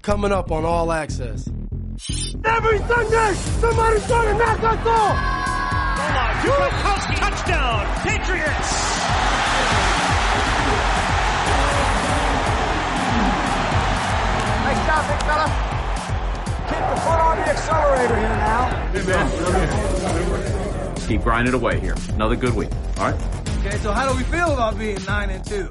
coming up on All Access. Every Sunday, somebody's trying to knock us off. Gronkowski, touchdown, Patriots. Nice job, big fella. Keep the foot on the accelerator here now. Keep grinding away here. Another good week. All right. Okay, so how do we feel about being 9-2?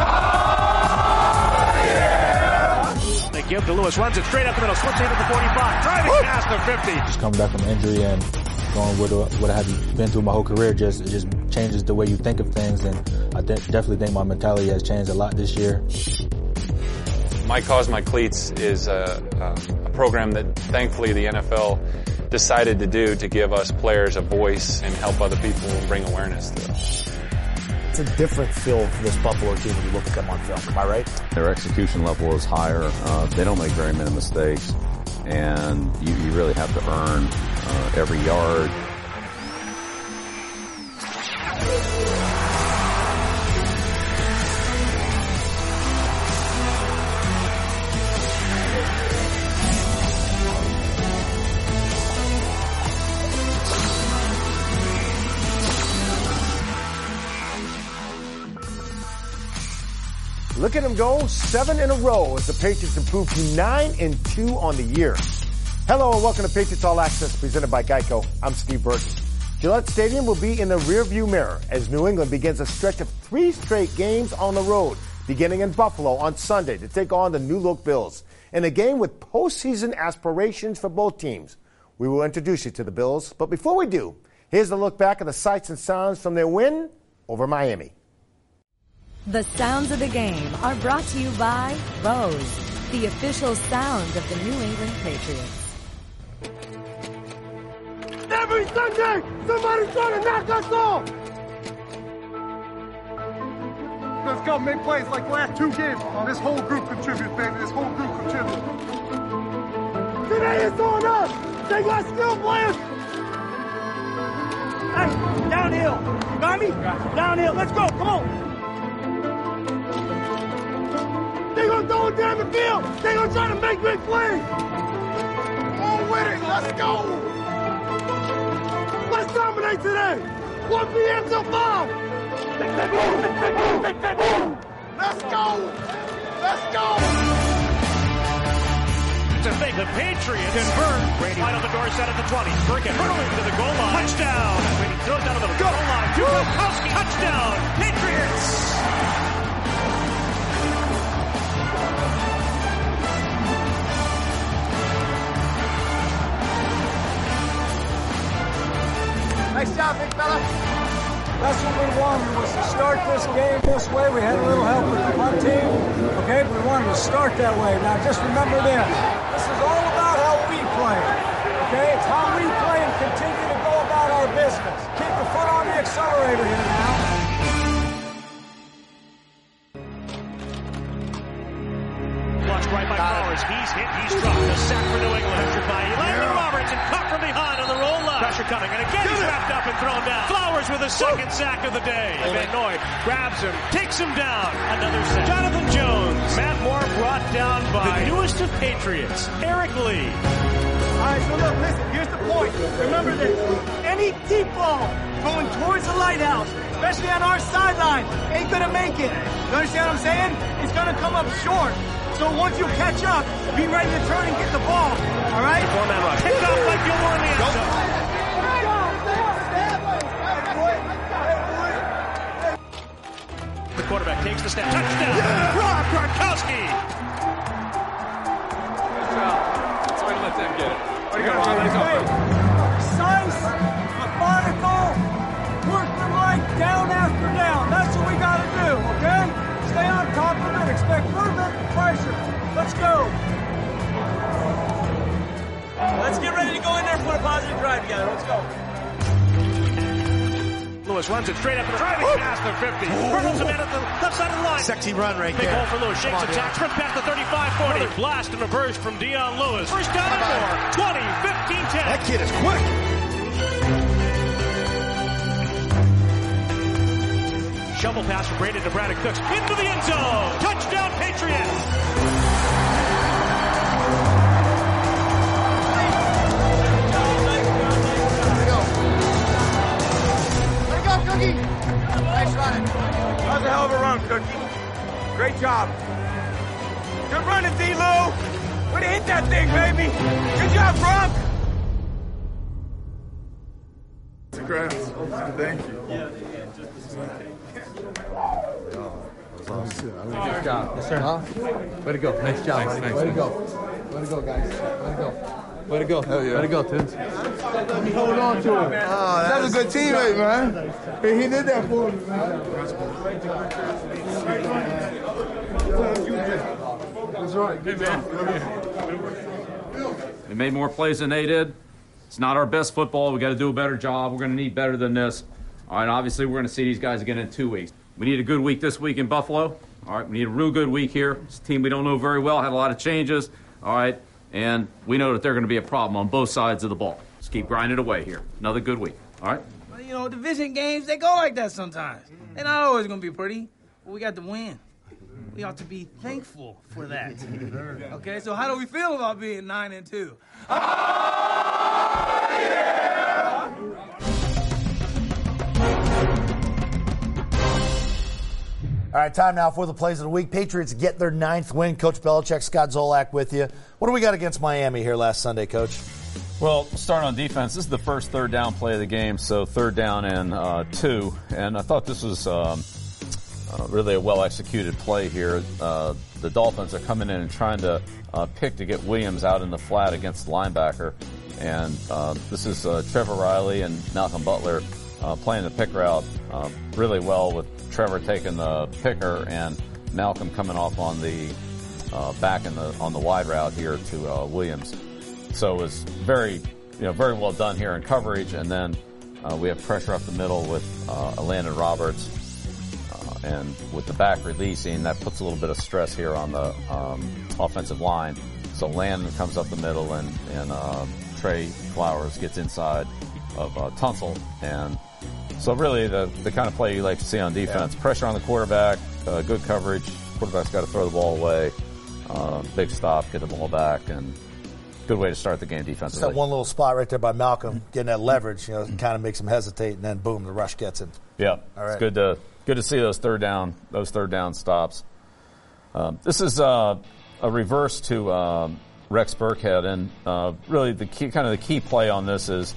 They give to Lewis, runs it straight up the middle, slips into the 45, driving past the 50. Just coming back from injury and going with what I have been through my whole career, it just changes the way you think of things, and I definitely think my mentality has changed a lot this year. My Cause, My Cleats is a program that thankfully the NFL decided to do to give us players a voice and help other people bring awareness to it. It's a different feel for this Buffalo team when you look at them on film. Am I right? Their execution level is higher. They don't make very many mistakes, and you really have to earn every yard. Look at them go, 7 in a row as the Patriots improve to 9-2 on the year. Hello and welcome to Patriots All Access presented by Geico. I'm Steve Burton. Gillette Stadium will be in the rearview mirror as New England begins a stretch of 3 straight games on the road, beginning in Buffalo on Sunday to take on the new-look Bills. In a game with postseason aspirations for both teams. We will introduce you to the Bills, but before we do, here's a look back at the sights and sounds from their win over Miami. The sounds of the game are brought to you by Bose, the official sound of the New England Patriots. Every Sunday, somebody's trying to knock us off. Let's go, make plays like last 2 games. This whole group contributes, baby. This whole group contributes. Today it's on us. They got skill players. Hey, downhill. You got me? Downhill. Let's go. Come on. They gonna throw it down the field. They gonna try to make big plays. On with it. Let's go. Let's dominate today. 1 p.m. till 5. Let's go. Let's go. To fake the Patriots convert. Brady wide on the doorstep at the 20. Burkett hurling to the goal line. Touchdown. Brady throws down to the goal line. Gronkowski. Touchdown. Patriots. Nice job, big fella. That's what we wanted, was to start this game this way. We had a little help with the punt team, okay? But we wanted to start that way. Now, just remember this. This is all about how we play, okay? It's how we play and continue to go about our business. Keep the foot on the accelerator here now. Watch right by Flowers. He's hit. He's dropped. A sack for New England. Pressured by Landon Robertson. Caught from behind on the roll line. Pressure coming. And again, he's wrapped up and thrown down. Flowers with a second sack of the day. Van Noy grabs him. Takes him down. Another sack. Jonathan Jones. Matt Moore brought down by the newest of Patriots, Eric Lee. All right, so look, listen, here's the point. Remember this. Any deep ball going towards the lighthouse, especially on our sideline, ain't going to make it. You understand what I'm saying? It's going to come up short. So once you catch up, be ready to turn and get the ball. All right? Four-man rush. Picked off by Gilmore in the end zone. The quarterback takes the snap. Touchdown. Yeah. Rob Gronkowski. Good job. Sorry to let them get it. Way to go, Rob. Let's go. Precise, methodical, work the right down after down. That's what we got to do, okay? Stay on top of it. Expect movement, pressure. Let's go. Let's get ready to go in there and put a positive drive together. Let's go. Lewis runs it straight up and driving past the 50. Hurdles him in at the left side of the line. Sexy run right Big there. hole for Lewis. Shakes the tack. Sprints past the 35-40. Another blast and reverse from Dion Lewis. First down and more. 20, 15, 10. That kid is quick. Shovel pass from Brady to Brandon Cooks. Into the end zone. Touchdown, Patriots. Cookie. Nice running. That was a hell of a run, Cookie. Great job. Good running, D-Lou. Way to hit that thing, baby. Good job, Gronk. Congrats. Thank you. Good job. Yes, sir. Way to go. Nice job. Thanks. Way to go. Way to go, guys. Way to go. Way to go. Hell yeah. Way to go, Tunes. Hold on to him. That's a good teammate, man. He did that for me, man. That's right. Good man. We made more plays than they did. It's not our best football. We got to do a better job. We're going to need better than this. All right, obviously we're going to see these guys again in 2 weeks. We need a good week this week in Buffalo. All right, we need a real good week here. It's a team we don't know very well, had a lot of changes. All right, and we know that they're going to be a problem on both sides of the ball. Just keep grinding away here. Another good week. All right? Well, you know, division games, they go like that sometimes. They're not always going to be pretty, but we got the win. We ought to be thankful for that. Okay, so how do we feel about being 9-2? Oh, yeah! All right, time now for the plays of the week. Patriots get their 9th win. Coach Belichick, Scott Zolak with you. What do we got against Miami here last Sunday, Coach? Well, starting on defense, this is the first third down play of the game, so third down and 2. And I thought this was really a well-executed play here. The Dolphins are coming in and trying to pick to get Williams out in the flat against the linebacker. And this is Trevor Riley and Malcolm Butler playing the pick route really well, with Trevor taking the picker and Malcolm coming off on the back on the wide route here to Williams. So it was very well done here in coverage, and then we have pressure up the middle with Landon Roberts, and with the back releasing, that puts a little bit of stress here on the offensive line. So Landon comes up the middle, and Trey Flowers gets inside of Tunsil, and so really the kind of play you like to see on defense. Pressure on the quarterback, good coverage. Quarterback's got to throw the ball away. Big stop, get the ball back, and good way to start the game defensively. Just that one little spot right there by Malcolm, getting that leverage, kind of makes him hesitate, and then boom, the rush gets him. Yeah, all right. It's good to see those third down stops. This is a reverse to Rex Burkhead, and really the key play on this is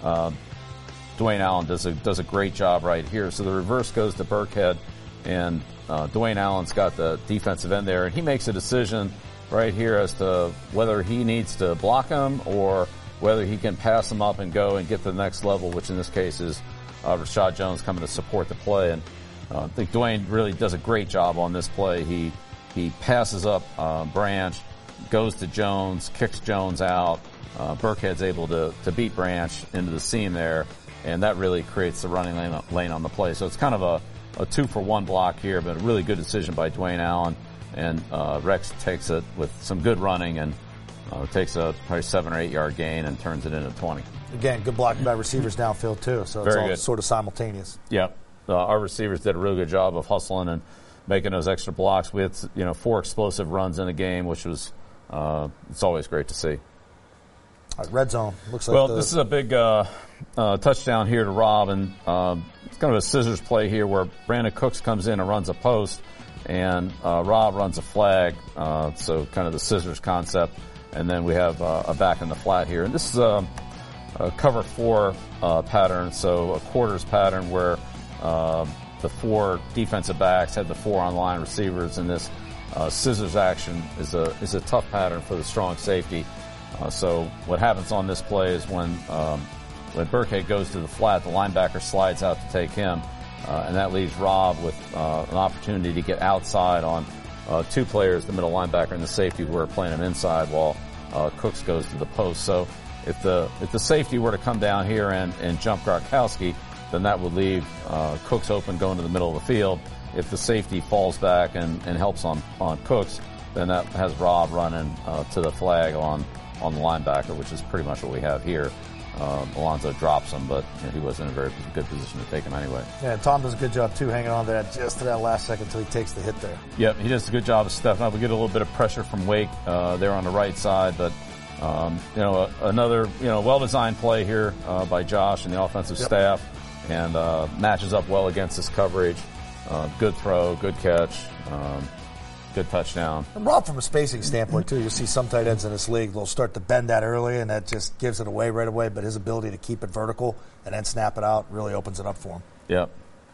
Dwayne Allen does a great job right here. So the reverse goes to Burkhead, and Dwayne Allen's got the defensive end there, and he makes a decision right here as to whether he needs to block him or whether he can pass him up and go and get to the next level, which in this case is Rashad Jones coming to support the play. And I think Dwayne really does a great job on this play. He passes up Branch, goes to Jones, kicks Jones out. Burkhead's able to beat Branch into the seam there, and that really creates the running lane on the play. So it's kind of a 2-for-1 block here, but a really good decision by Dwayne Allen. And Rex takes it with some good running and takes a probably 7 or 8 yard gain and turns it into 20. Again, good blocking by receivers downfield too, so it's all sort of simultaneous. Yep. Our receivers did a really good job of hustling and making those extra blocks. We had 4 explosive runs in the game, which was it's always great to see. All right, red zone looks like. This is a big touchdown here to Rob, and it's kind of a scissors play here where Brandon Cooks comes in and runs a post, and Rob runs a flag, so kind of the scissors concept, and then we have a back in the flat here. And this is a cover 4 pattern, so a quarters pattern where the 4 defensive backs have the 4 on-line receivers, and this scissors action is a tough pattern for the strong safety. So what happens on this play is when Burkhead goes to the flat, the linebacker slides out to take him, and that leaves Rob with an opportunity to get outside on 2 players, the middle linebacker and the safety, who are playing him inside while Cooks goes to the post. So if the safety were to come down here and jump Gronkowski, then that would leave Cooks open going to the middle of the field. If the safety falls back and helps on Cooks, then that has Rob running to the flag on the linebacker, which is pretty much what we have here. Alonzo drops him, but he wasn't in a very good position to take him anyway. Yeah, Tom does a good job, too, hanging on to that just to that last second until he takes the hit there. Yep, he does a good job of stepping up. We get a little bit of pressure from Wake there on the right side, but another well-designed play here by Josh and the offensive staff. and matches up well against this coverage. Good throw, good catch, good touchdown. And Rob, from a spacing standpoint, too, you'll see some tight ends in this league, they'll start to bend that early, and that just gives it away right away, but his ability to keep it vertical and then snap it out really opens it up for him. Yep.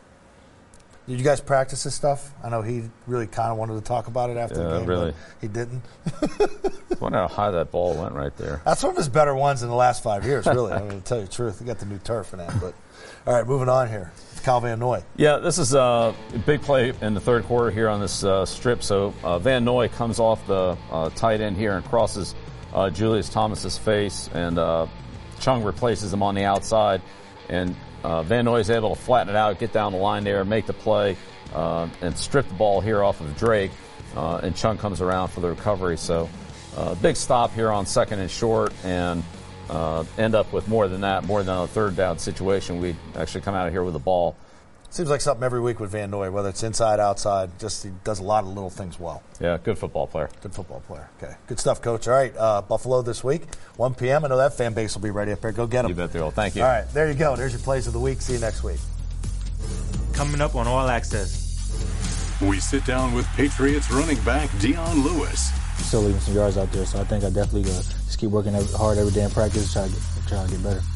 Did you guys practice this stuff? I know he really kind of wanted to talk about it after the game, really. But he didn't. I wonder how high that ball went right there. That's one of his better ones in the last 5 years, really. I'm going to tell you the truth. He got the new turf in that. But all right, moving on here. It's Kyle Van Noy. Yeah, this is a big play in the third quarter here on this strip. So Van Noy comes off the tight end here and crosses Julius Thomas's face, and Chung replaces him on the outside, and Van Noy is able to flatten it out, get down the line there, make the play, and strip the ball here off of Drake, and Chung comes around for the recovery. So big stop here on 2nd and short, and end up with more than that, more than a third down situation. We actually come out of here with the ball. Seems like something every week with Van Noy, whether it's inside, outside, just he does a lot of little things well. Yeah, good football player. Good football player. Okay, good stuff, Coach. All right, Buffalo this week, 1 p.m. I know that fan base will be ready up there. Go get them. You bet they will. Thank you. All right, there you go. There's your plays of the week. See you next week. Coming up on All Access. We sit down with Patriots running back Dion Lewis. Still leaving some yards out there, so I think I definitely just keep working hard every day in practice, try to get better.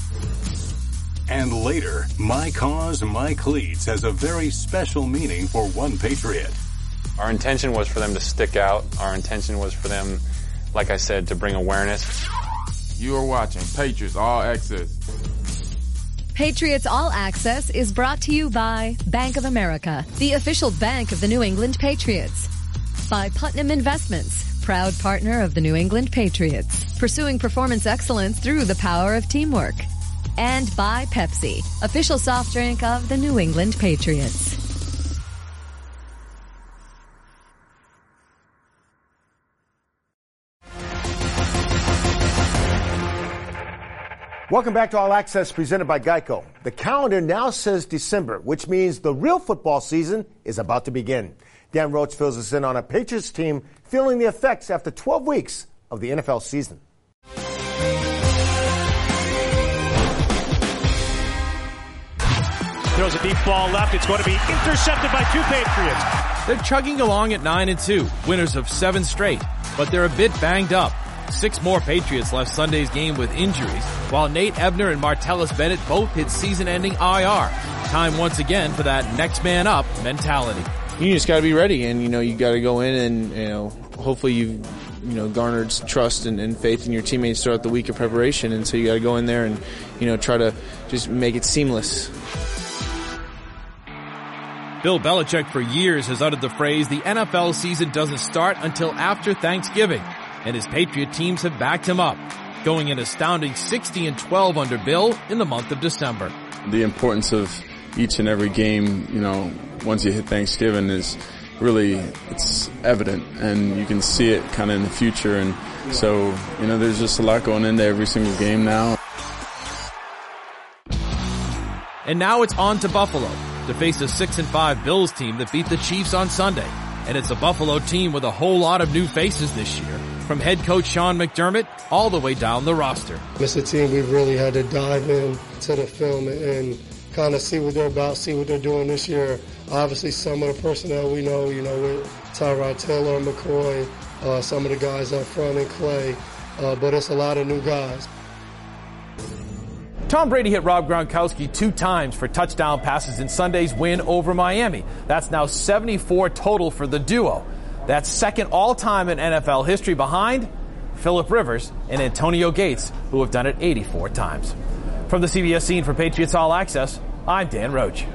And later, My Cause, My Cleats has a very special meaning for one Patriot. Our intention was for them to stick out. Our intention was for them, like I said, to bring awareness. You are watching Patriots All Access. Patriots All Access is brought to you by Bank of America, the official bank of the New England Patriots. By Putnam Investments, proud partner of the New England Patriots, pursuing performance excellence through the power of teamwork. And by Pepsi, official soft drink of the New England Patriots. Welcome back to All Access presented by Geico. The calendar now says December, which means the real football season is about to begin. Dan Roach fills us in on a Patriots team feeling the effects after 12 weeks of the NFL season. Throws a deep ball left. It's going to be intercepted by 2 Patriots. They're chugging along at 9-2, winners of 7 straight, but they're a bit banged up. 6 more Patriots left Sunday's game with injuries, while Nate Ebner and Martellus Bennett both hit season-ending IR. Time once again for that next man up mentality. You just got to be ready, and you got to go in and hopefully you've garnered trust and faith in your teammates throughout the week of preparation, and so you got to go in there and try to just make it seamless. Bill Belichick for years has uttered the phrase, the NFL season doesn't start until after Thanksgiving, and his Patriot teams have backed him up, going an astounding 60-12 under Bill in the month of December. The importance of each and every game, once you hit Thanksgiving is really, it's evident, and you can see it kind of in the future, and so, there's just a lot going into every single game now. And now it's on to Buffalo to face a 6-5 Bills team that beat the Chiefs on Sunday. And it's a Buffalo team with a whole lot of new faces this year, from head coach Sean McDermott all the way down the roster. It's a team we've really had to dive in to the film and kind of see what they're about, see what they're doing this year. Obviously, some of the personnel we know, with Tyrod Taylor, McCoy, some of the guys up front, and Clay, but it's a lot of new guys. Tom Brady hit Rob Gronkowski 2 times for touchdown passes in Sunday's win over Miami. That's now 74 total for the duo. That's second all-time in NFL history behind Phillip Rivers and Antonio Gates, who have done it 84 times. From the CBS scene for Patriots All Access, I'm Dan Roach.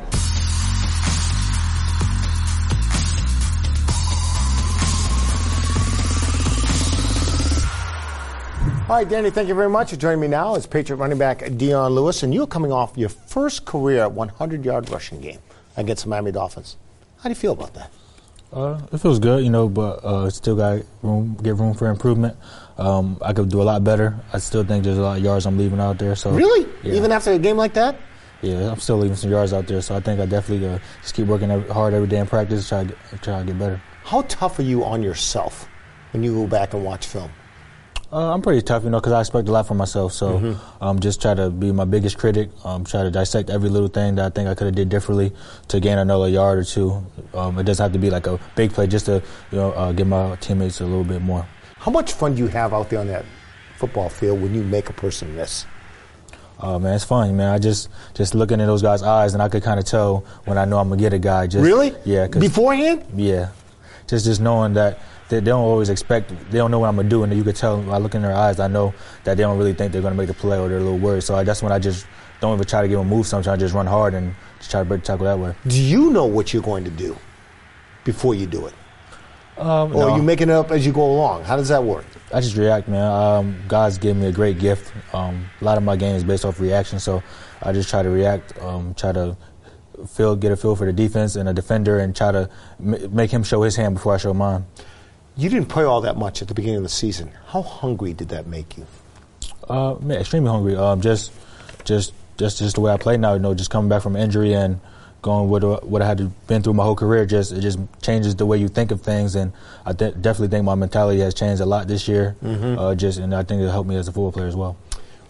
All right, Danny, thank you very much for joining me now as Patriot running back Dion Lewis, and you're coming off your first career 100-yard rushing game against the Miami Dolphins. How do you feel about that? It feels good, but still got room for improvement. I could do a lot better. I still think there's a lot of yards I'm leaving out there. So really? Yeah. Even after a game like that? Yeah, I'm still leaving some yards out there. So I think I definitely just keep working hard every day in practice, try to get better. How tough are you on yourself when you go back and watch film? I'm pretty tough, because I expect a lot from myself. So just try to be my biggest critic, try to dissect every little thing that I think I could have did differently to gain another yard or two. It doesn't have to be like a big play, just to give my teammates a little bit more. How much fun do you have out there on that football field when you make a person miss? Man, it's fun, man. I just looking in those guys' eyes, and I could kind of tell when I know I'm going to get a guy. Really? Yeah. Beforehand? Yeah. Just knowing that they don't always expect, they don't know what I'm going to do, and you could tell when I look in their eyes, I know that they don't really think they're going to make the play, or they're a little worried. So that's when I just don't even try to give them moves. Sometimes I just run hard and just try to break the tackle that way. Do you know what you're going to do before you do it? Or No. are you making it up as you go along? How does that work? I just react, man. God's given me a great gift. A lot of my game is based off reaction, so I just try to react, try to get a feel for the defense and a defender, and try to make him show his hand before I show mine. You didn't play all that much at the beginning of the season. How hungry did that make you? Man, extremely hungry. Just the way I play now. Just coming back from injury and going with what I had been through my whole career. It just changes the way you think of things, and I definitely think my mentality has changed a lot this year. And I think it'll help me as a football player as well.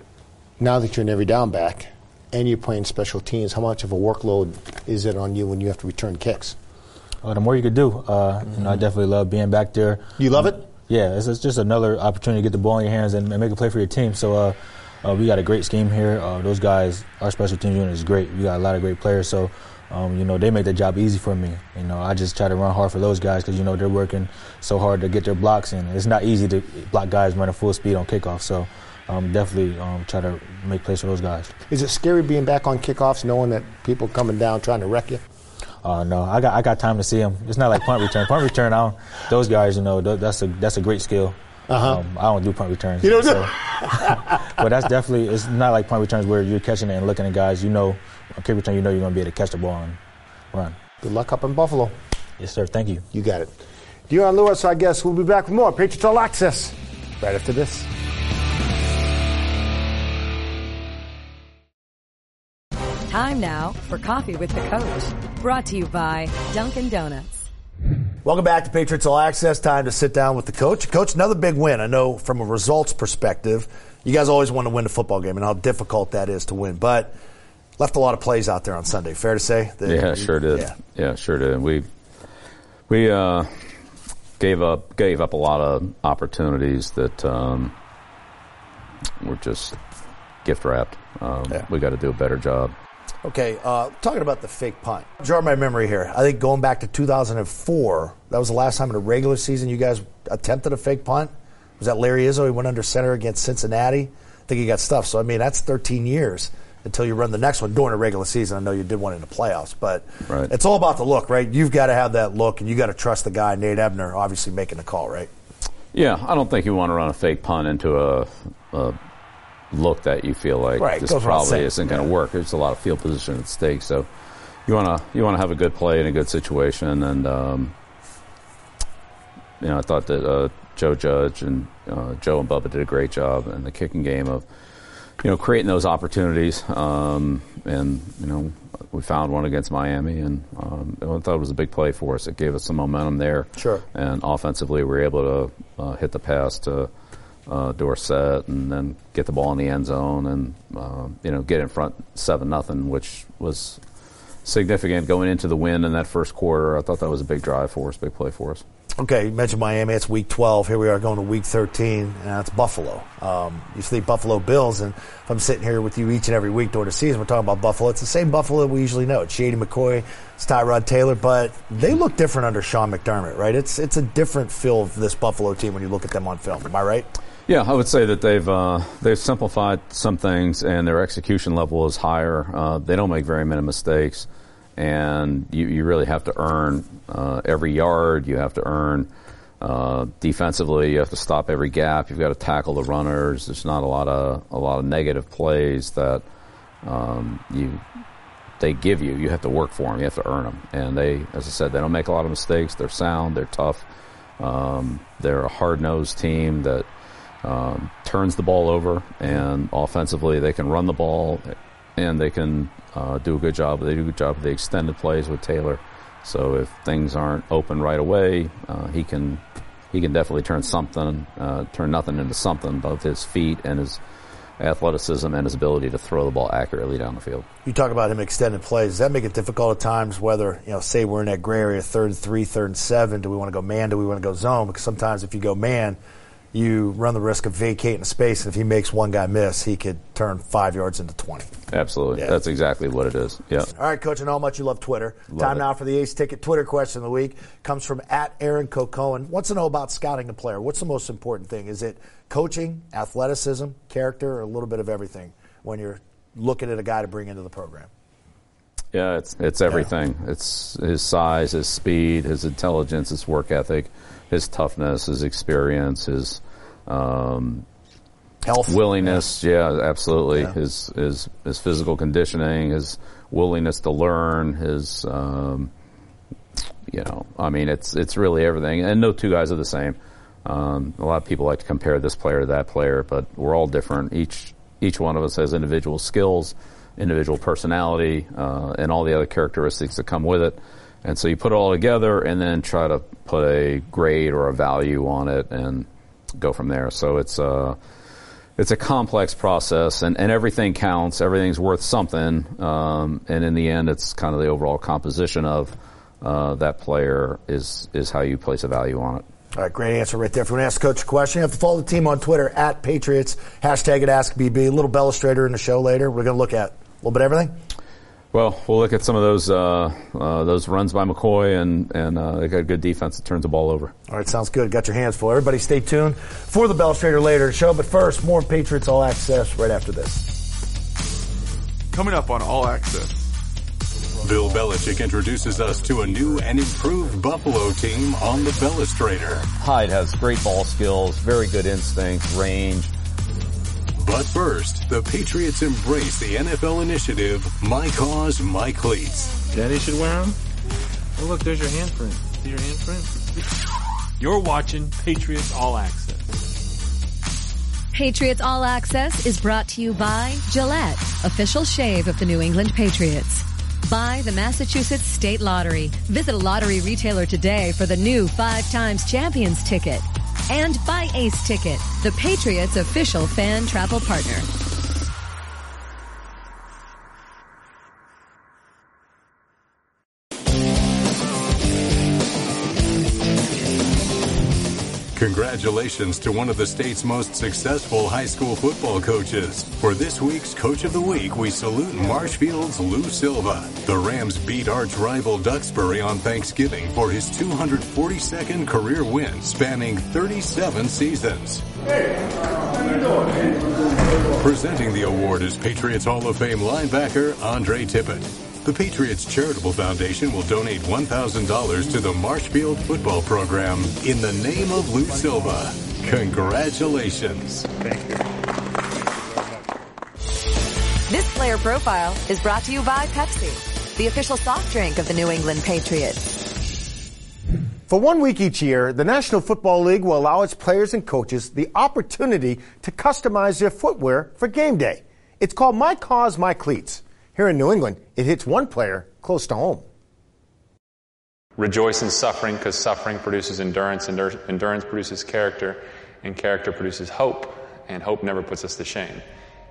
Now that you're an every down back and you're playing special teams, how much of a workload is it on you when you have to return kicks? The more you could do. I definitely love being back there. You love it? Yeah, it's just another opportunity to get the ball in your hands and make a play for your team. So we got a great scheme here. Those guys, our special teams unit is great. We got a lot of great players. So, they make the job easy for me. I just try to run hard for those guys because, they're working so hard to get their blocks in. It's not easy to block guys running full speed on kickoff. So definitely try to make plays for those guys. Is it scary being back on kickoffs, knowing that people coming down trying to wreck you? No, I got time to see them. It's not like punt return. Punt return, those guys, that's a great skill. I don't do punt returns. You don't do? But that's definitely, it's not like punt returns where you're catching it and looking at guys. On kick return, you're going to be able to catch the ball and run. Good luck up in Buffalo. Yes, sir. Thank you. You got it. Dion Lewis, I guess we'll be back with more Patriots All Access right after this. Time now for Coffee with the Coach, brought to you by Dunkin' Donuts. Welcome back to Patriots All Access. Time to sit down with the coach. Coach, another big win. I know from a results perspective, you guys always want to win a football game and how difficult that is to win. But left a lot of plays out there on Sunday. Fair to say? Yeah, sure did. Yeah, sure did. We gave up a lot of opportunities that were just gift wrapped. We got to do a better job. Okay, talking about the fake punt. Jar my memory here. I think going back to 2004, that was the last time in a regular season you guys attempted a fake punt. Was that Larry Izzo? He went under center against Cincinnati. I think he got stuffed. So, that's 13 years until you run the next one during a regular season. I know you did one in the playoffs, but It's all about the look, right? You've got to have that look, and you got to trust the guy, Nate Ebner, obviously making the call, right? Yeah, I don't think you want to run a fake punt into a look that you feel like this probably isn't going to work. There's a lot of field position at stake, so you want to have a good play in a good situation. And I thought that Joe Judge and Joe and Bubba did a great job in the kicking game of creating those opportunities. And we found one against Miami, and I thought it was a big play for us. It gave us some momentum there. Sure. And offensively, we were able to hit the pass to Dorsett, and then get the ball in the end zone, and get in front 7-0, which was significant going into the win in that first quarter. I thought that was a big drive for us, big play for us. Okay, you mentioned Miami. It's week 12. Here we are going to week 13, and that's Buffalo. You see Buffalo Bills, and if I'm sitting here with you each and every week during the season, we're talking about Buffalo. It's the same Buffalo we usually know. It's Shady McCoy, it's Tyrod Taylor, but they look different under Sean McDermott, right? It's a different feel of this Buffalo team when you look at them on film. Am I right? Yeah, I would say that they've simplified some things, and their execution level is higher. They don't make very many mistakes, and you really have to earn every yard. You have to earn defensively. You have to stop every gap. You've got to tackle the runners. There's not a lot of negative plays that they give you. You have to work for them. You have to earn them. And they, as I said, they don't make a lot of mistakes. They're sound. They're tough. They're a hard-nosed team that turns the ball over, and offensively they can run the ball, and they can do a good job. They do a good job of the extended plays with Taylor. So if things aren't open right away, he can he can definitely turn nothing into something, both his feet and his athleticism and his ability to throw the ball accurately down the field. You talk about him extending plays. Does that make it difficult at times, whether, say we're in that gray area, 3rd and 3, 3rd and 7, do we want to go man, do we want to go zone? Because sometimes if you go man, you run the risk of vacating space, and if he makes one guy miss, he could turn 5 yards into 20. Absolutely. Yeah. That's exactly what it is. Yeah. All right, Coach, I know how much you love Twitter. Time now for the Ace Ticket Twitter question of the week. Comes from @AaronCocoen. Wants to know about scouting a player. What's the most important thing? Is it coaching, athleticism, character, or a little bit of everything when you're looking at a guy to bring into the program? Yeah, it's everything. Yeah. It's his size, his speed, his intelligence, his work ethic, his toughness, his experience, his health, willingness. Yeah, absolutely. Yeah. His physical conditioning, his willingness to learn, his it's really everything. And no two guys are the same. A lot of people like to compare this player to that player, but we're all different. Each one of us has individual skills, individual personality, and all the other characteristics that come with it. And so you put it all together and then try to put a grade or a value on it and go from there. So it's a complex process, and everything counts. Everything's worth something. And in the end, it's kind of the overall composition of that player is how you place a value on it. All right, great answer right there. If you want to ask Coach a question, you have to follow the team on Twitter @Patriots, hashtag it AskBB. A little Bellastrator in the show later. We're going to look at a little bit of everything. Well, we'll look at some of those runs by McCoy, and they got a good defense that turns the ball over. All right, sounds good. Got your hands full. Everybody stay tuned for the Bellastrator later in the show. But first, more Patriots All Access right after this. Coming up on All Access. Bill Belichick introduces us to a new and improved Buffalo team on the Bellastrator. Hyde has great ball skills, very good instincts, range. But first, the Patriots embrace the NFL initiative, My Cause, My Cleats. Daddy should wear them? Oh, look, there's your handprint. See your handprint? You're watching Patriots All Access. Patriots All Access is brought to you by Gillette, official shave of the New England Patriots. By the Massachusetts State Lottery. Visit a lottery retailer today for the new 5 times champions ticket. And by Ace Ticket, the Patriots' official fan travel partner. Congratulations to one of the state's most successful high school football coaches. For this week's Coach of the Week, we salute Marshfield's Lou Silva. The Rams beat arch rival Duxbury on Thanksgiving for his 242nd career win, spanning 37 seasons. Presenting the award is Patriots Hall of Fame linebacker Andre Tippett. The Patriots Charitable Foundation will donate $1,000 to the Marshfield football program in the name of Lou Silva. Congratulations. Thank you. This player profile is brought to you by Pepsi, the official soft drink of the New England Patriots. For 1 week each year, the National Football League will allow its players and coaches the opportunity to customize their footwear for game day. It's called My Cause, My Cleats. Here in New England, it hits one player close to home. Rejoice in suffering, because suffering produces endurance, endurance produces character, and character produces hope, and hope never puts us to shame.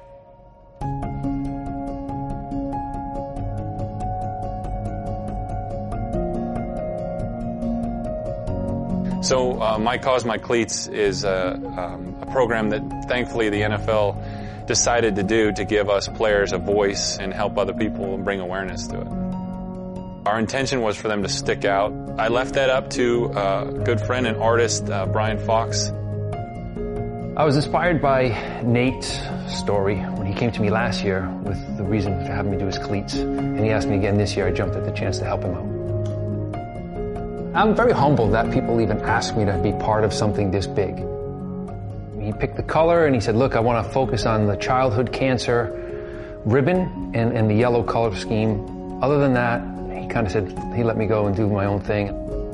So My Cause, My Cleats is a program that thankfully the NFL decided to do to give us players a voice and help other people and bring awareness to it. Our intention was for them to stick out. I left that up to a good friend and artist, Brian Fox. I was inspired by Nate's story when he came to me last year with the reason for having me do his cleats. And he asked me again this year. I jumped at the chance to help him out. I'm very humbled that people even ask me to be part of something this big. He picked the color and he said, look, I want to focus on the childhood cancer ribbon and the yellow color scheme. Other than that, he kind of said he let me go and do my own thing.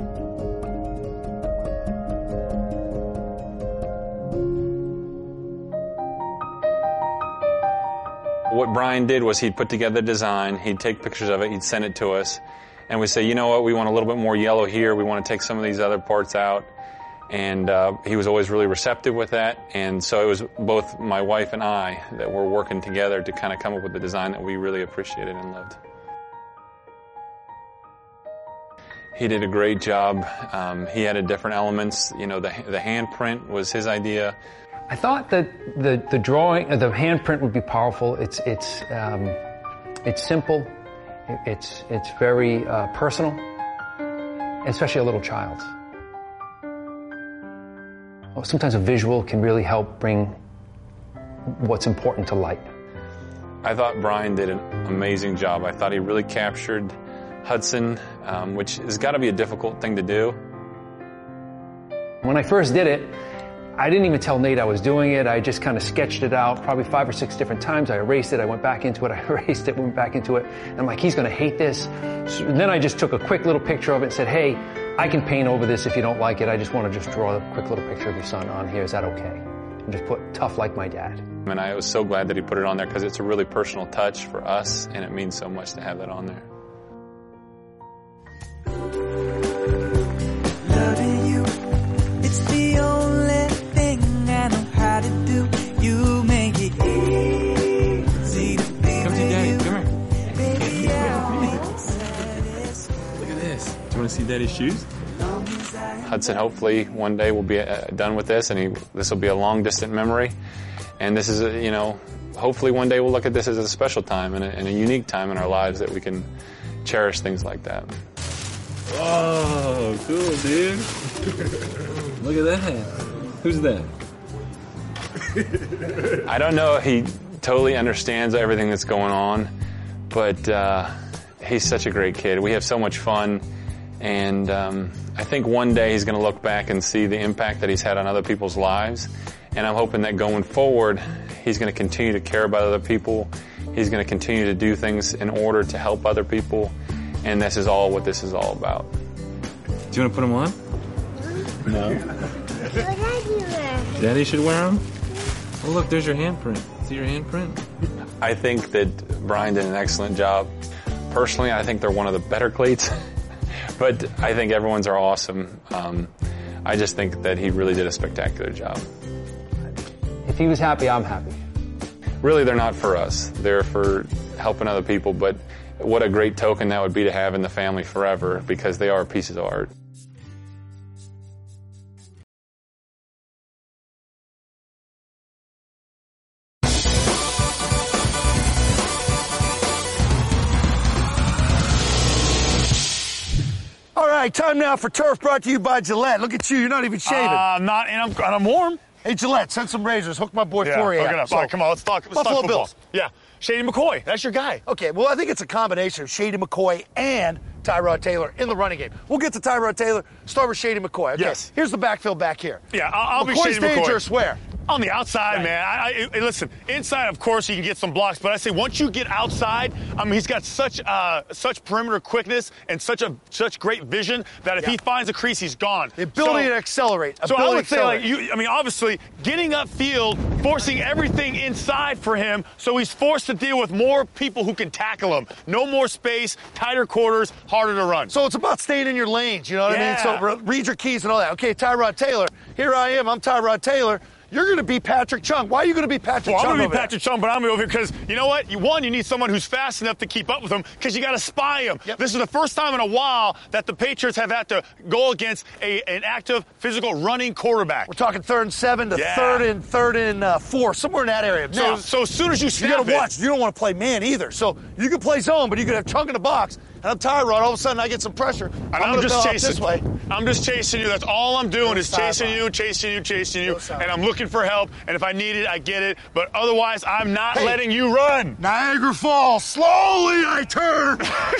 What Brian did was he'd put together the design, he'd take pictures of it, he'd send it to us, and we'd say, you know what, we want a little bit more yellow here, we want to take some of these other parts out. And he was always really receptive with that. And so it was both my wife and I that were working together to kind of come up with a design that we really appreciated and loved. He did a great job. He added different elements. You know, the handprint was his idea. I thought that the drawing, the handprint would be powerful. It's simple. It's very personal, especially a little child's. Sometimes a visual can really help bring what's important to light. I thought Brian did an amazing job. I thought he really captured Hudson, which has got to be a difficult thing to do. When I first did it, I didn't even tell Nate I was doing it. I just kind of sketched it out probably 5 or 6 different times. I erased it, I went back into it, I erased it, went back into it. And I'm like, he's going to hate this. So then I just took a quick little picture of it and said, hey, I can paint over this if you don't like it. I just want to just draw a quick little picture of your son on here. Is that okay? And just put tough like my dad. And I was so glad that he put it on there because it's a really personal touch for us, and it means so much to have that on there. Loving you, it's the only thing I know how to do. You make it easy to be Come to with Daddy, you. come here. Baby, I'll make sense. Look at this. Do you want to see Daddy's shoes? Hudson hopefully one day will be done with this, and this will be a long distant memory. And this is, hopefully one day we'll look at this as a special time and a unique time in our lives that we can cherish things like that. Oh, cool, dude. Look at that. Who's that? I don't know if he totally understands everything that's going on, but he's such a great kid. We have so much fun, and I think one day he's going to look back and see the impact that he's had on other people's lives, and I'm hoping that going forward, he's going to continue to care about other people. He's going to continue to do things in order to help other people, and this is all what this is all about. Do you want to put them on? No. Daddy should wear them? Oh, look, there's your handprint. See your handprint? I think that Brian did an excellent job. Personally, I think they're one of the better cleats, but I think everyone's are awesome. I just think that he really did a spectacular job. If he was happy, I'm happy. Really, they're not for us. They're for helping other people, but what a great token that would be to have in the family forever, because they are pieces of art. All right, time now for Turf, brought to you by Gillette. Look at you, you're not even shaving. Not, and I'm warm. Hey, Gillette, send some razors. Hook my boy Yeah, Flory hook it up. up. All right, come on, let's talk Buffalo football. Bills. Yeah, Shady McCoy, that's your guy. Okay, well, I think it's a combination of Shady McCoy and Tyrod Taylor in the running game. We'll get to Tyrod Taylor. Start with Shady McCoy. Okay, Yes. Here's the backfield back here. Yeah, I'll be McCoy's Shady McCoy. dangerous where? On the outside, Right. man. Listen, inside, of course, you can get some blocks, but I say once you get outside, he's got such perimeter quickness and such great vision that if he finds a crease, he's gone. The ability to accelerate. So I Ability would to say, accelerate. obviously, getting upfield, forcing everything inside for him, so he's forced to deal with more people who can tackle him. No more space, tighter quarters, harder to run. So it's about staying in your lanes, you know what I mean? Yeah. So read your keys and all that. Okay, Tyrod Taylor. Here I am. I'm Tyrod Taylor. You're going to be Patrick Chung. Why are you going to be Patrick Chung? I'm going to over be Patrick Chung, but I'm over here because, you know what? You need someone who's fast enough to keep up with him because you got to spy him. Yep. This is the first time in a while that the Patriots have had to go against an active, physical, running quarterback. We're talking 3rd and 7 to 3rd and 4, somewhere in that area. Now, So as soon as you snap you got to it- watch. You don't want to play man either. So you can play zone, but you could have Chung in the box. And I'm Tyrod. All of a sudden, I get some pressure. And I'm I'm gonna just fill out chasing. this way. I'm just chasing you. That's all I'm doing is chasing sideline. you, and I'm looking for help. And if I need it, I get it. But otherwise, I'm not letting you run. Niagara Falls. Slowly I turn.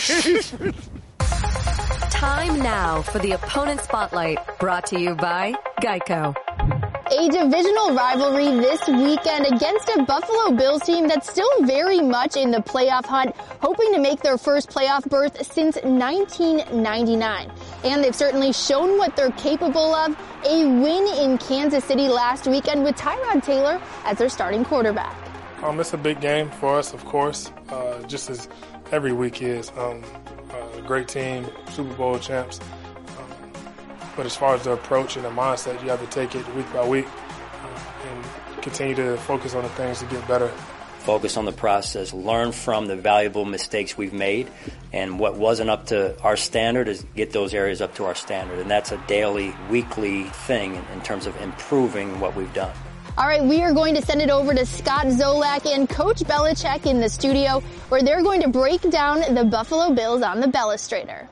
Time now for the Opponent Spotlight, brought to you by Geico. A divisional rivalry this weekend against a Buffalo Bills team that's still very much in the playoff hunt, hoping to make their first playoff berth since 1999. And they've certainly shown what they're capable of. A win in Kansas City last weekend with Tyrod Taylor as their starting quarterback. It's a big game for us, of course, just as every week is. Great team, Super Bowl champs. But as far as the approach and the mindset, you have to take it week by week and continue to focus on the things to get better. Focus on the process, learn from the valuable mistakes we've made, and what wasn't up to our standard is get those areas up to our standard. And that's a daily, weekly thing in terms of improving what we've done. All right, we are going to send it over to Scott Zolak and Coach Belichick in the studio, where they're going to break down the Buffalo Bills on the Bellustrator.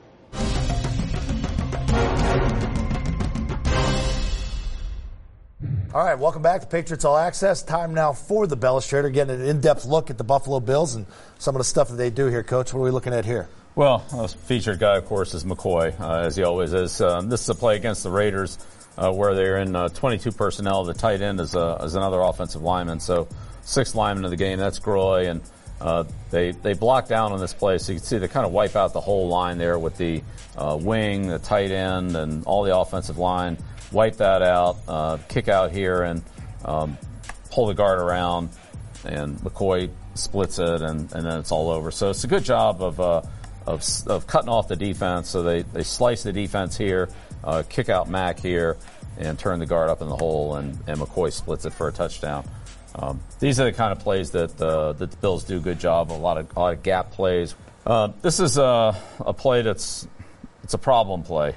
All right, welcome back to Patriots All Access. Time now for the Bellustrator, getting an in-depth look at the Buffalo Bills and some of the stuff that they do here. Coach, what are we looking at here? Well, featured guy, of course, is McCoy, as he always is. This is a play against the Raiders where they're in 22 personnel. The tight end is another offensive lineman, so 6th lineman of the game. That's Groy, and they block down on this play, so you can see they kind of wipe out the whole line there with the wing, the tight end, and all the offensive line. Wipe that out, kick out here, and pull the guard around, and McCoy splits it, and then it's all over. So it's a good job of cutting off the defense. So they slice the defense here, kick out Mack here, and turn the guard up in the hole, and McCoy splits it for a touchdown. These are the kind of plays that the Bills do a good job. A lot of gap plays. This is a play it's a problem play.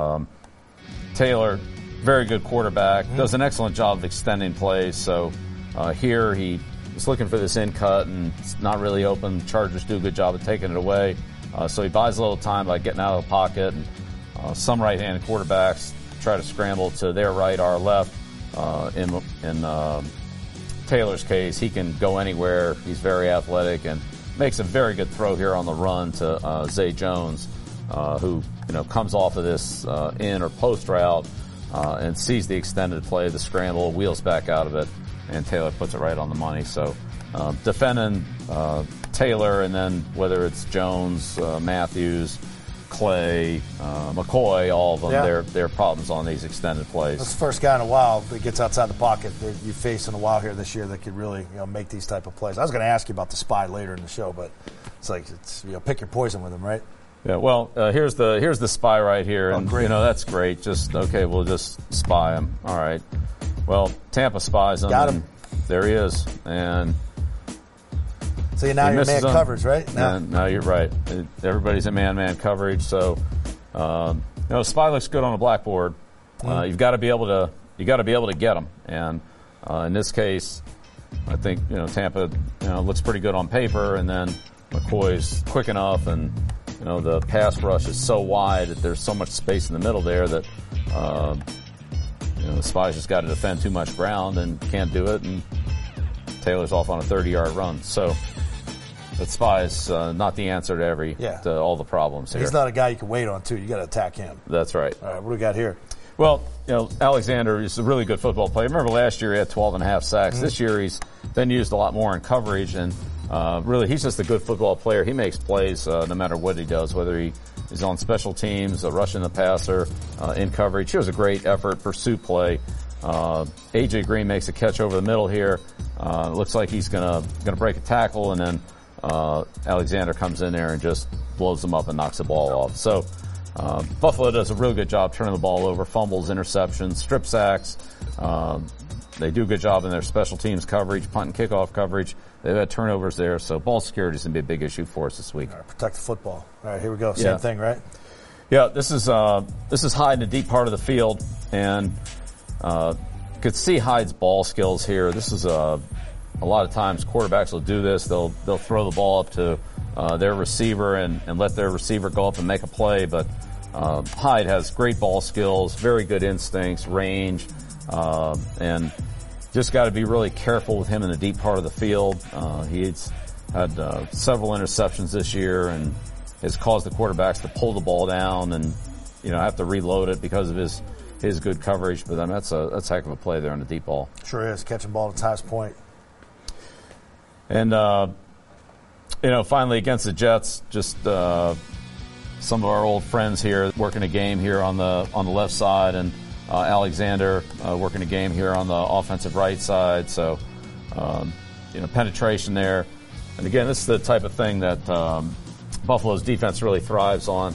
Taylor, very good quarterback, does an excellent job of extending plays. So here he was looking for this in cut and it's not really open. Chargers do a good job of taking it away. So he buys a little time by getting out of the pocket. And some right-handed quarterbacks try to scramble to their right, our left. In Taylor's case, he can go anywhere. He's very athletic and makes a very good throw here on the run to Zay Jones, who comes off of this in or post route and sees the extended play, the scramble, wheels back out of it, and Taylor puts it right on the money. So defending Taylor, and then whether it's Jones, Matthews, Clay, McCoy, all of them, their problems on these extended plays. That's the first guy in a while that gets outside the pocket that you face in a while here this year that could really make these type of plays. I was going to ask you about the spy later in the show, but it's pick your poison with him, right? Yeah, well, here's the spy right here, and great. That's great. We'll just spy him. All right. Well, Tampa spies him. Got him. And there he is, and so now you're man coverage, right? No, you're right. Everybody's in man coverage, so spy looks good on a blackboard. You've got to be able to get him, and in this case, I think Tampa looks pretty good on paper, and then McCoy's quick enough, and the pass rush is so wide that there's so much space in the middle there that the spy's just got to defend too much ground and can't do it, and Taylor's off on a 30-yard run. So the spy's not the answer to all the problems here. He's not a guy you can wait on, too. You got to attack him. That's right. All right, what do we got here? Well, Alexander is a really good football player. Remember last year he had 12.5 sacks. This year he's been used a lot more in coverage, and really he's just a good football player. He makes plays no matter what he does, whether he is on special teams, rushing the passer, in coverage. He was a great effort, pursuit play. A.J. Green makes a catch over the middle here. Looks like he's gonna break a tackle, and then Alexander comes in there and just blows him up and knocks the ball off. So Buffalo does a really good job turning the ball over, fumbles, interceptions, strip sacks. They do a good job in their special teams coverage, punt and kickoff coverage. They've had turnovers there, so ball security is going to be a big issue for us this week. All right, protect the football. All right, here we go. Same thing, right? Yeah, this is Hyde in the deep part of the field, and could see Hyde's ball skills here. This is a lot of times quarterbacks will do this. They'll throw the ball up to their receiver and let their receiver go up and make a play, but Hyde has great ball skills, very good instincts, range, and just got to be really careful with him in the deep part of the field. He's had several interceptions this year and has caused the quarterbacks to pull the ball down and have to reload it because of his good coverage. But then that's a heck of a play there on the deep ball. Sure is, catching ball at its highest point. And finally against the Jets, just some of our old friends here working a game here on the left side, and Alexander working a game here on the offensive right side. So, penetration there. And again, this is the type of thing that Buffalo's defense really thrives on.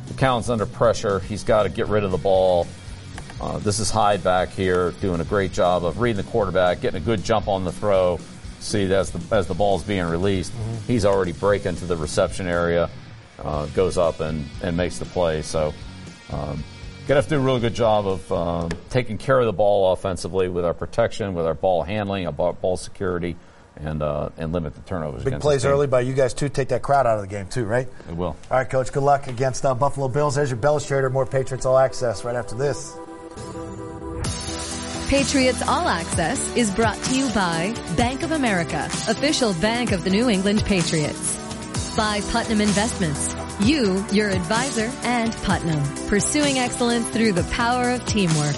McCown's under pressure. He's got to get rid of the ball. This is Hyde back here doing a great job of reading the quarterback, getting a good jump on the throw. See, as the ball's being released, he's already breaking to the reception area, goes up and makes the play. So going to have to do a really good job of taking care of the ball offensively with our protection, with our ball handling, our ball security, and limit the turnovers. Big plays early by you guys, too. Take that crowd out of the game, too, right? It will. All right, Coach, good luck against Buffalo Bills. There's your Bellustrator. More Patriots All Access right after this. Patriots All Access is brought to you by Bank of America, official bank of the New England Patriots. By Putnam Investments. You, your advisor, and Putnam. Pursuing excellence through the power of teamwork.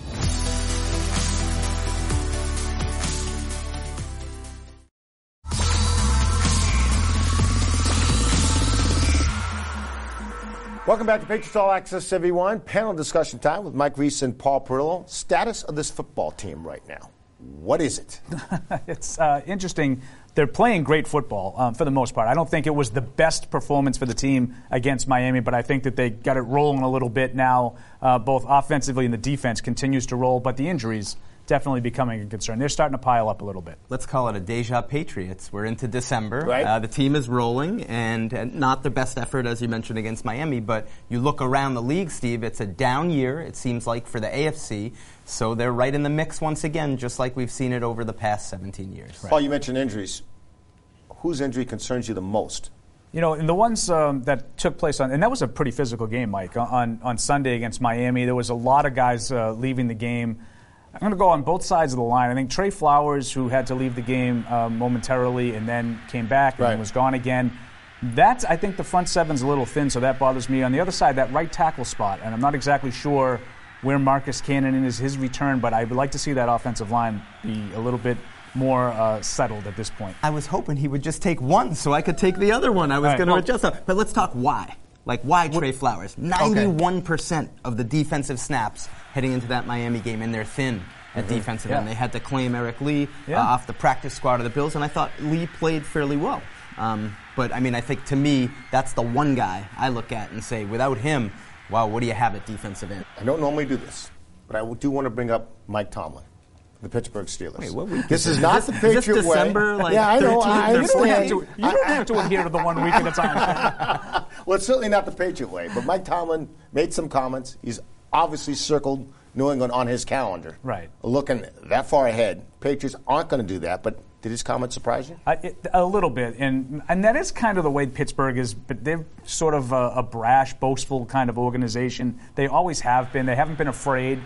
Welcome back to Patriots All Access, everyone. Panel discussion time with Mike Reese and Paul Perillo. Status of this football team right now. What is it? It's interesting. They're playing great football for the most part. I don't think it was the best performance for the team against Miami, but I think that they got it rolling a little bit now, both offensively and the defense continues to roll, but the injuries definitely becoming a concern. They're starting to pile up a little bit. Let's call it a deja Patriots. We're into December. Right. The team is rolling, and not their best effort, as you mentioned, against Miami, but you look around the league, Steve, it's a down year, it seems like, for the AFC, so they're right in the mix once again, just like we've seen it over the past 17 years. Right. Paul, you mentioned injuries. Whose injury concerns you the most? You know, and the ones that took place and that was a pretty physical game, Mike, on Sunday against Miami. There was a lot of guys leaving the game. I'm going to go on both sides of the line. I think Trey Flowers, who had to leave the game momentarily and then came back and then was gone again. I think the front seven's a little thin, so that bothers me. On the other side, that right tackle spot, and I'm not exactly sure where Marcus Cannon is his return, but I would like to see that offensive line be a little bit more settled at this point. I was hoping he would just take one so I could take the other one. I was going to adjust that. But let's talk why. Like, why Trey Flowers? 91% of the defensive snaps heading into that Miami game, and they're thin at defensive end. They had to claim Eric Lee off the practice squad of the Bills, and I thought Lee played fairly well. But, I mean, I think to me, that's the one guy I look at and say, without him, wow, what do you have at defensive end? I don't normally do this, but I do want to bring up Mike Tomlin, the Pittsburgh Steelers. Wait, what week this is not the Patriot is this December, way. Like yeah, I know. You don't have to adhere to the 1 week at a time. Well, it's certainly not the Patriot way, but Mike Tomlin made some comments. He's obviously circled New England on his calendar. Right. Looking that far ahead. Patriots aren't going to do that, but did his comment surprise you? A little bit, and that is kind of the way Pittsburgh is, but they're sort of a brash, boastful kind of organization. They always have been. They haven't been afraid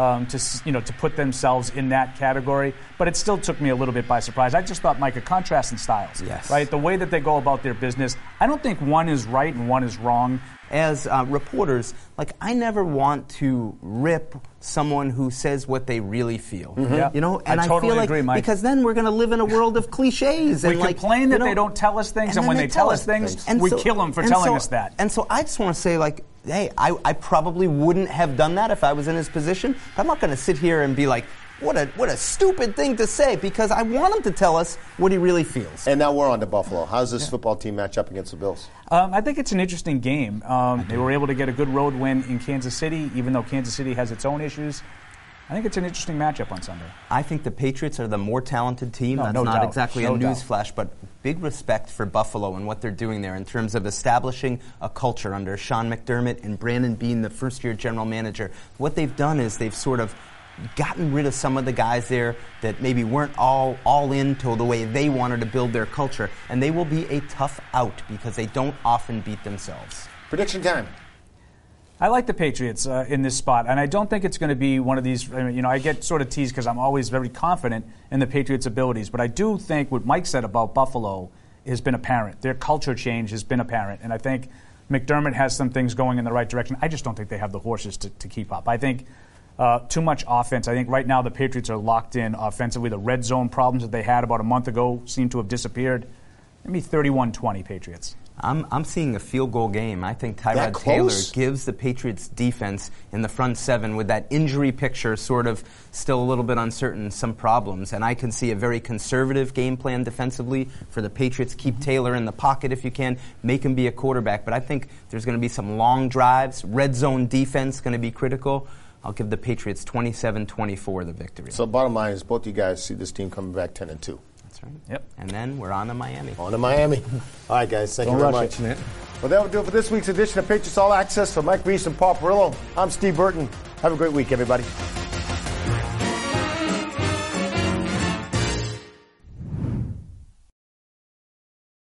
to put themselves in that category, but it still took me a little bit by surprise. I just thought, Mike, a contrast in styles, right? The way that they go about their business. I don't think one is right and one is wrong. As reporters, I never want to rip someone who says what they really feel. Mm-hmm. You know, and I totally feel like agree, Mike. because then we're going to live in a world of cliches. We complain that they don't tell us things, and when they tell us things, we kill them for telling us that. And so I just want to say, hey, I probably wouldn't have done that if I was in his position. But I'm not going to sit here and be like, what a stupid thing to say, because I want him to tell us what he really feels. And now we're on to Buffalo. How does this football team match up against the Bills? I think it's an interesting game. They were able to get a good road win in Kansas City, even though Kansas City has its own issues. I think it's an interesting matchup on Sunday. I think the Patriots are the more talented team. That's no not doubt. exactly a newsflash, but big respect for Buffalo and what they're doing there in terms of establishing a culture under Sean McDermott and Brandon Beane, the first-year general manager. What they've done is they've sort of gotten rid of some of the guys there that maybe weren't all into the way they wanted to build their culture, and they will be a tough out because they don't often beat themselves. Prediction time. I like the Patriots in this spot, and I don't think it's going to be one of these, I get sort of teased because I'm always very confident in the Patriots' abilities, but I do think what Mike said about Buffalo has been apparent. Their culture change has been apparent, and I think McDermott has some things going in the right direction. I just don't think they have the horses to keep up. I think too much offense. I think right now the Patriots are locked in offensively. The red zone problems that they had about a month ago seem to have disappeared. Maybe 31-20 Patriots. I'm seeing a field goal game. I think Tyrod Taylor gives the Patriots defense in the front seven, with that injury picture sort of still a little bit uncertain, some problems. And I can see a very conservative game plan defensively for the Patriots. Keep Taylor in the pocket if you can. Make him be a quarterback. But I think there's going to be some long drives. Red zone defense going to be critical. I'll give the Patriots 27-24 the victory. So bottom line is both of you guys see this team coming back 10-2. Right. Yep. And then we're on to Miami. On to Miami. All right, guys. Thank you very much. Well, that will do it for this week's edition of Patriots All Access. For Mike Reese and Paul Perillo, I'm Steve Burton. Have a great week, everybody.